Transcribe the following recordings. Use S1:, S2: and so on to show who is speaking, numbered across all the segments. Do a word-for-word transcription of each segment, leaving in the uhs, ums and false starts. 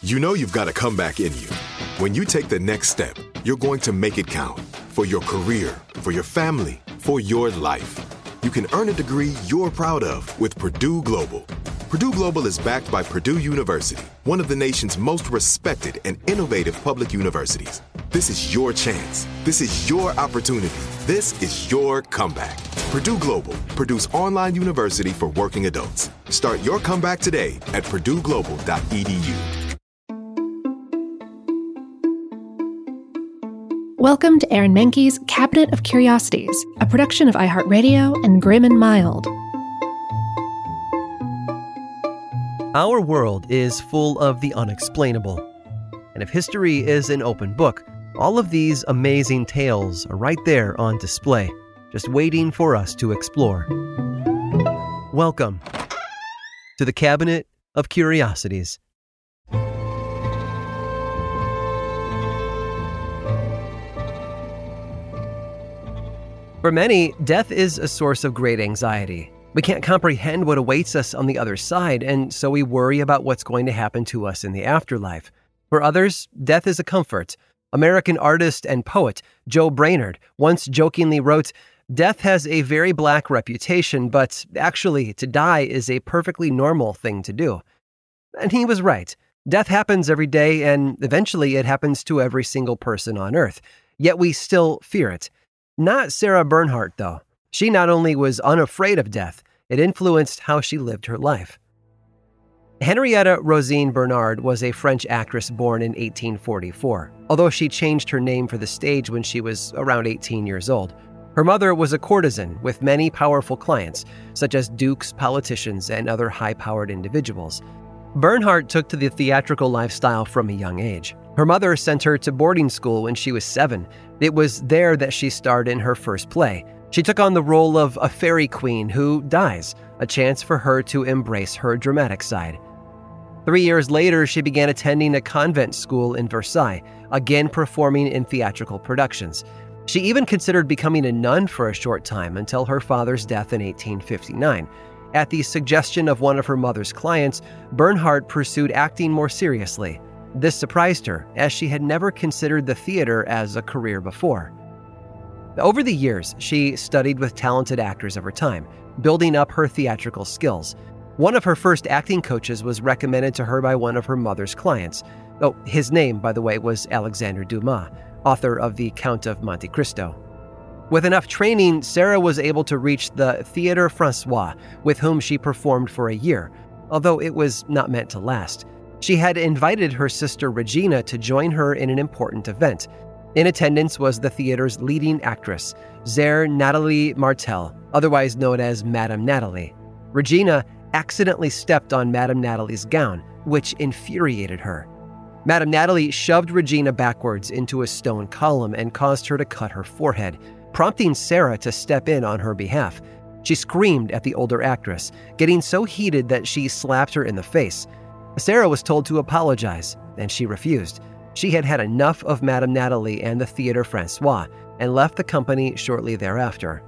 S1: You know you've got a comeback in you. When you take the next step, you're going to make it count. For your career, for your family, for your life. You can earn a degree you're proud of with Purdue Global. Purdue Global is backed by Purdue University, one of the nation's most respected and innovative public universities. This is your chance. This is your opportunity. This is your comeback. Purdue Global, Purdue's online university for working adults. Start your comeback today at purdue global dot e d u.
S2: Welcome to Aaron Mahnke's Cabinet of Curiosities, a production of iHeartRadio and Grim and Mild.
S3: Our world is full of the unexplainable. And if history is an open book, all of these amazing tales are right there on display, just waiting for us to explore. Welcome to the Cabinet of Curiosities. For many, death is a source of great anxiety. We can't comprehend what awaits us on the other side, and so we worry about what's going to happen to us in the afterlife. For others, death is a comfort. American artist and poet Joe Brainerd once jokingly wrote, "Death has a very black reputation, but actually to die is a perfectly normal thing to do." And he was right. Death happens every day, and eventually it happens to every single person on Earth. Yet we still fear it. Not Sarah Bernhardt, though. She not only was unafraid of death, it influenced how she lived her life. Henrietta Rosine Bernard was a French actress born in eighteen forty-four, although she changed her name for the stage when she was around eighteen years old. Her mother was a courtesan with many powerful clients, such as dukes, politicians, and other high-powered individuals. Bernhardt took to the theatrical lifestyle from a young age. Her mother sent her to boarding school when she was seven. It was there that she starred in her first play. She took on the role of a fairy queen who dies, a chance for her to embrace her dramatic side. Three years later, she began attending a convent school in Versailles, again performing in theatrical productions. She even considered becoming a nun for a short time until her father's death in eighteen fifty-nine. At the suggestion of one of her mother's clients, Bernhardt pursued acting more seriously. This surprised her, as she had never considered the theater as a career before. Over the years, she studied with talented actors of her time, building up her theatrical skills. One of her first acting coaches was recommended to her by one of her mother's clients. Oh, his name, by the way, was Alexandre Dumas, author of The Count of Monte Cristo. With enough training, Sarah was able to reach the Théâtre Français, with whom she performed for a year, although it was not meant to last. She had invited her sister Regina to join her in an important event. In attendance was the theater's leading actress, Zère Nathalie Martel, otherwise known as Madame Natalie. Regina accidentally stepped on Madame Natalie's gown, which infuriated her. Madame Natalie shoved Regina backwards into a stone column and caused her to cut her forehead, prompting Sarah to step in on her behalf. She screamed at the older actress, getting so heated that she slapped her in the face. Sarah was told to apologize, and she refused. She had had enough of Madame Natalie and the Théâtre Français and left the company shortly thereafter.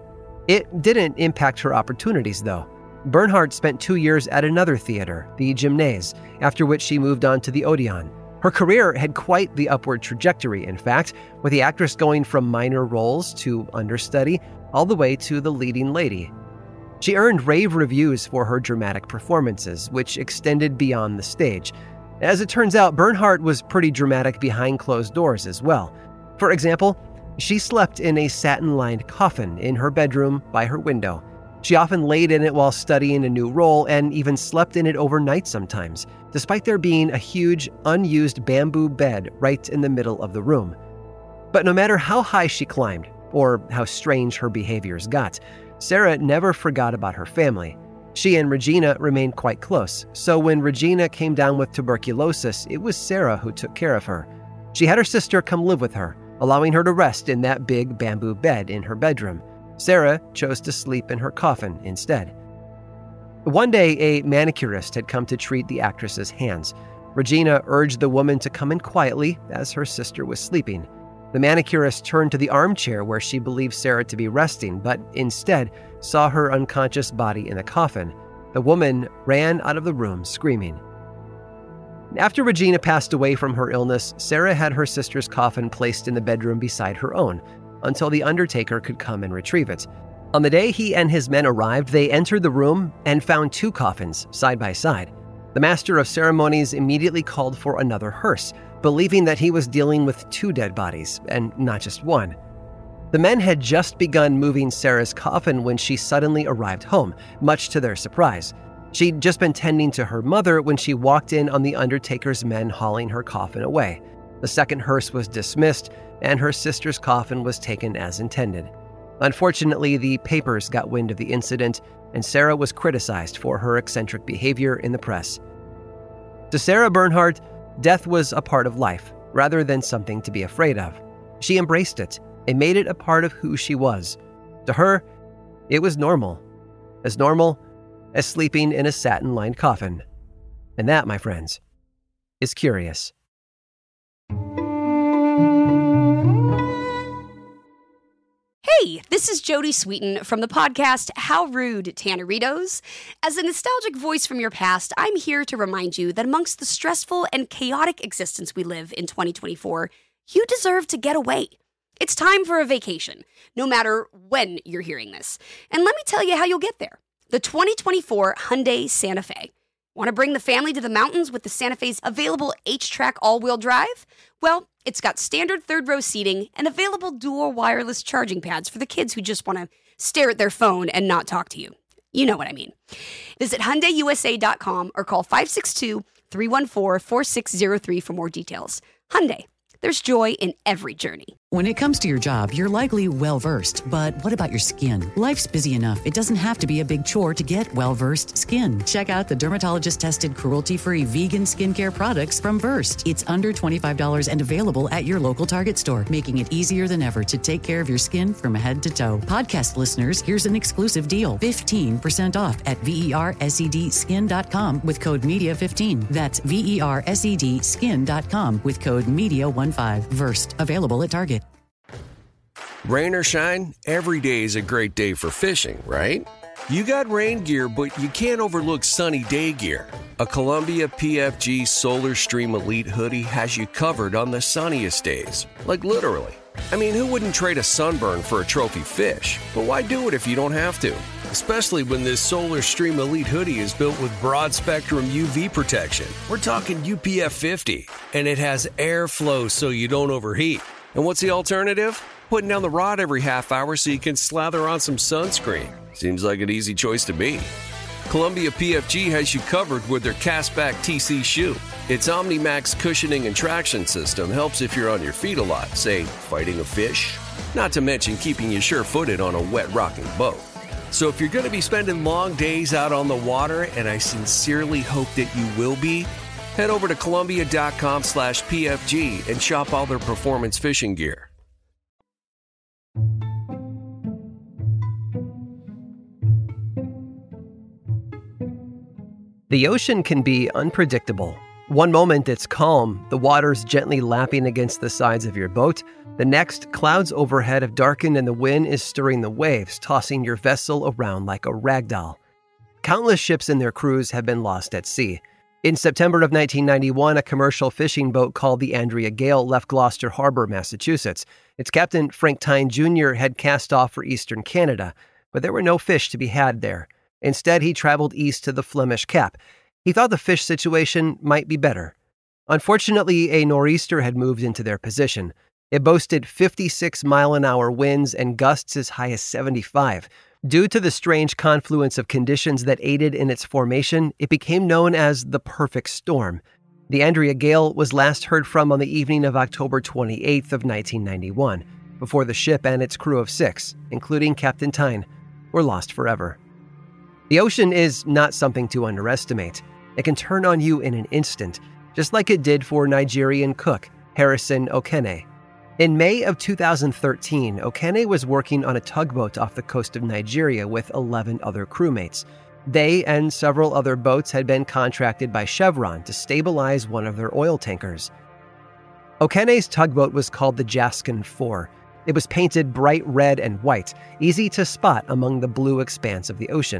S3: It didn't impact her opportunities, though. Bernhardt spent two years at another theater, the Gymnase, after which she moved on to the Odeon. Her career had quite the upward trajectory, in fact, with the actress going from minor roles to understudy all the way to the leading lady. She earned rave reviews for her dramatic performances, which extended beyond the stage. As it turns out, Bernhardt was pretty dramatic behind closed doors as well. For example, she slept in a satin-lined coffin in her bedroom by her window. She often laid in it while studying a new role and even slept in it overnight sometimes, despite there being a huge, unused bamboo bed right in the middle of the room. But no matter how high she climbed, or how strange her behaviors got, Sarah never forgot about her family. She and Regina remained quite close, so when Regina came down with tuberculosis, it was Sarah who took care of her. She had her sister come live with her, allowing her to rest in that big bamboo bed in her bedroom. Sarah chose to sleep in her coffin instead. One day, a manicurist had come to treat the actress's hands. Regina urged the woman to come in quietly as her sister was sleeping. The manicurist turned to the armchair where she believed Sarah to be resting, but instead saw her unconscious body in a coffin. The woman ran out of the room screaming. After Regina passed away from her illness, Sarah had her sister's coffin placed in the bedroom beside her own until the undertaker could come and retrieve it. On the day he and his men arrived, they entered the room and found two coffins side by side. The master of ceremonies immediately called for another hearse, believing that he was dealing with two dead bodies and not just one. The men had just begun moving Sarah's coffin when she suddenly arrived home, much to their surprise. She'd just been tending to her mother when she walked in on the undertaker's men hauling her coffin away. The second hearse was dismissed, and her sister's coffin was taken as intended. Unfortunately, the papers got wind of the incident, and Sarah was criticized for her eccentric behavior in the press. To Sarah Bernhardt, death was a part of life, rather than something to be afraid of. She embraced it and made it a part of who she was. To her, it was normal. As normal as sleeping in a satin-lined coffin. And that, my friends, is curious.
S4: Hey, this is Jodie Sweetin from the podcast How Rude, Tanneritos. As a nostalgic voice from your past, I'm here to remind you that amongst the stressful and chaotic existence we live in twenty twenty-four, you deserve to get away. It's time for a vacation, no matter when you're hearing this. And let me tell you how you'll get there. The twenty twenty-four Hyundai Santa Fe. Want to bring the family to the mountains with the Santa Fe's available H-Track all-wheel drive? Well, it's got standard third-row seating and available dual wireless charging pads for the kids who just want to stare at their phone and not talk to you. You know what I mean. Visit Hyundai U S A dot com or call five six two, three one four, four six zero three for more details. Hyundai. There's joy in every journey.
S5: When it comes to your job, you're likely well-versed, but what about your skin? Life's busy enough. It doesn't have to be a big chore to get well-versed skin. Check out the dermatologist-tested, cruelty-free vegan skincare products from Versed. It's under twenty-five dollars and available at your local Target store, making it easier than ever to take care of your skin from head to toe. Podcast listeners, here's an exclusive deal. fifteen percent off at versed skin dot com with code media fifteen. That's versed skin dot com with code media fifteen. Versed. Available at Target.
S6: Rain or shine, every day is a great day for fishing, right? You got rain gear, but you can't overlook sunny day gear. A Columbia P F G Solar Stream Elite hoodie has you covered on the sunniest days. Like literally. I mean, who wouldn't trade a sunburn for a trophy fish? But why do it if you don't have to? Especially when this Solar Stream Elite hoodie is built with broad-spectrum U V protection. We're talking U P F fifty, and it has airflow so you don't overheat. And what's the alternative? Putting down the rod every half hour so you can slather on some sunscreen. Seems like an easy choice to me. Columbia P F G has you covered with their Castback T C shoe. Its OmniMax cushioning and traction system helps if you're on your feet a lot, say, fighting a fish. Not to mention keeping you sure-footed on a wet rocking boat. So if you're going to be spending long days out on the water, and I sincerely hope that you will be, head over to Columbia dot com slash P F G and shop all their performance fishing gear.
S3: The ocean can be unpredictable. One moment it's calm, the water's gently lapping against the sides of your boat. The next, clouds overhead have darkened and the wind is stirring the waves, tossing your vessel around like a rag doll. Countless ships and their crews have been lost at sea. In September of nineteen ninety-one, a commercial fishing boat called the Andrea Gale left Gloucester Harbor, Massachusetts. Its captain, Frank Tyne Junior, had cast off for eastern Canada, but there were no fish to be had there. Instead, he traveled east to the Flemish Cap. He thought the fish situation might be better. Unfortunately, a nor'easter had moved into their position. It boasted fifty-six mile an hour winds and gusts as high as seventy-five. Due to the strange confluence of conditions that aided in its formation, it became known as the perfect storm. The Andrea Gale was last heard from on the evening of October twenty-eighth of nineteen ninety-one, before the ship and its crew of six, including Captain Tyne, were lost forever. The ocean is not something to underestimate. It can turn on you in an instant, just like it did for Nigerian cook Harrison Okene. In May of two thousand thirteen, Okene was working on a tugboat off the coast of Nigeria with eleven other crewmates. They and several other boats had been contracted by Chevron to stabilize one of their oil tankers. Okene's tugboat was called the Jaskin four. It was painted bright red and white, easy to spot among the blue expanse of the ocean.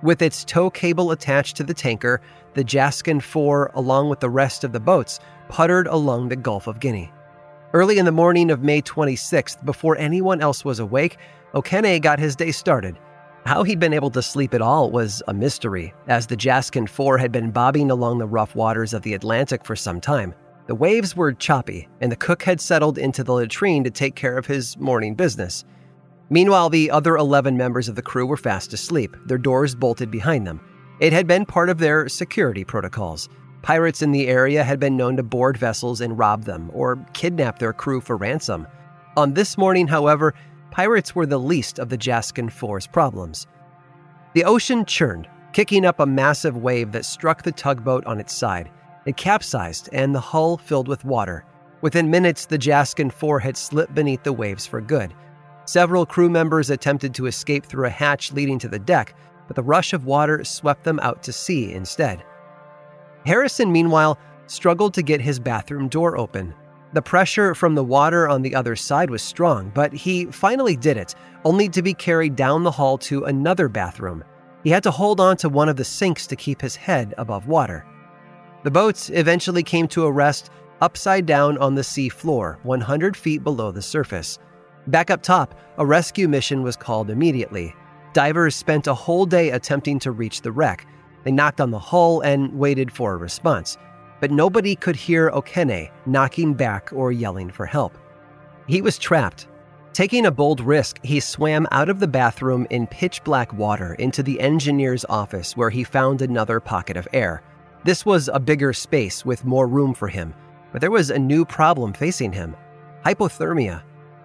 S3: With its tow cable attached to the tanker, the Jaskin four, along with the rest of the boats, puttered along the Gulf of Guinea. Early in the morning of May twenty-sixth, before anyone else was awake, Okene got his day started. How he'd been able to sleep at all was a mystery, as the Jaskin four had been bobbing along the rough waters of the Atlantic for some time. The waves were choppy, and the cook had settled into the latrine to take care of his morning business. Meanwhile, the other eleven members of the crew were fast asleep, their doors bolted behind them. It had been part of their security protocols. Pirates in the area had been known to board vessels and rob them, or kidnap their crew for ransom. On this morning, however, pirates were the least of the Jaskin four's problems. The ocean churned, kicking up a massive wave that struck the tugboat on its side. It capsized, and the hull filled with water. Within minutes, the Jaskin four had slipped beneath the waves for good. Several crew members attempted to escape through a hatch leading to the deck, but the rush of water swept them out to sea instead. Harrison, meanwhile, struggled to get his bathroom door open. The pressure from the water on the other side was strong, but he finally did it, only to be carried down the hall to another bathroom. He had to hold on to one of the sinks to keep his head above water. The boat eventually came to a rest upside down on the sea floor, one hundred feet below the surface. Back up top, a rescue mission was called immediately. Divers spent a whole day attempting to reach the wreck. They knocked on the hull and waited for a response. But nobody could hear Okene knocking back or yelling for help. He was trapped. Taking a bold risk, he swam out of the bathroom in pitch-black water into the engineer's office, where he found another pocket of air. This was a bigger space with more room for him, but there was a new problem facing him: hypothermia.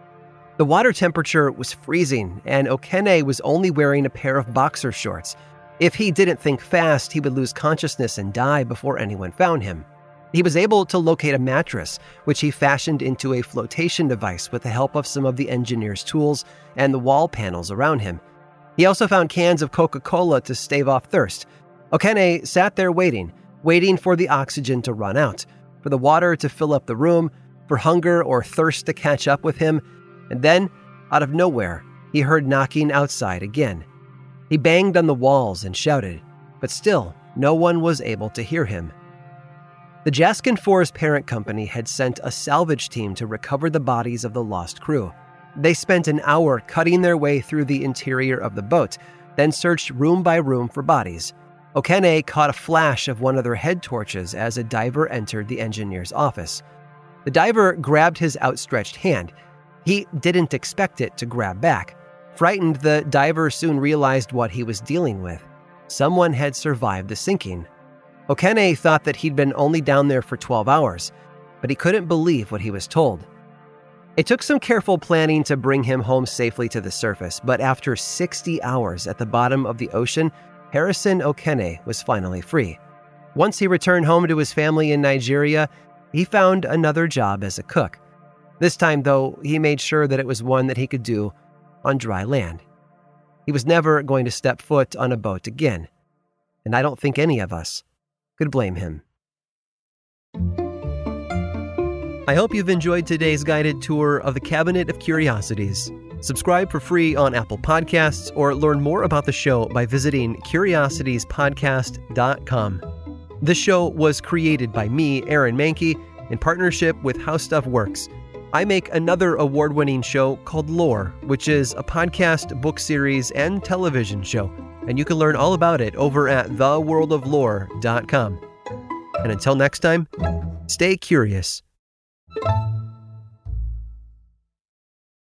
S3: The water temperature was freezing, and Okene was only wearing a pair of boxer shorts. If he didn't think fast, he would lose consciousness and die before anyone found him. He was able to locate a mattress, which he fashioned into a flotation device with the help of some of the engineer's tools and the wall panels around him. He also found cans of Coca-Cola to stave off thirst. Okene sat there waiting, waiting for the oxygen to run out, for the water to fill up the room, for hunger or thirst to catch up with him. And then, out of nowhere, he heard knocking outside again. He banged on the walls and shouted, but still, no one was able to hear him. The Jaskin four's parent company had sent a salvage team to recover the bodies of the lost crew. They spent an hour cutting their way through the interior of the boat, then searched room by room for bodies. Okene caught a flash of one of their head torches as a diver entered the engineer's office. The diver grabbed his outstretched hand. He didn't expect it to grab back. Frightened, the diver soon realized what he was dealing with. Someone had survived the sinking. Okene thought that he'd been only down there for twelve hours, but he couldn't believe what he was told. It took some careful planning to bring him home safely to the surface, but after sixty hours at the bottom of the ocean, Harrison Okene was finally free. Once he returned home to his family in Nigeria, he found another job as a cook. This time, though, he made sure that it was one that he could do on dry land. He was never going to step foot on a boat again, and I don't think any of us could blame him. I hope you've enjoyed today's guided tour of the Cabinet of Curiosities. Subscribe for free on Apple Podcasts or learn more about the show by visiting curiosities podcast dot com. This show was created by me, Aaron Mahnke, in partnership with How Stuff Works. I make another award-winning show called Lore, which is a podcast, book series, and television show, and you can learn all about it over at the world of lore dot com. And until next time, stay curious.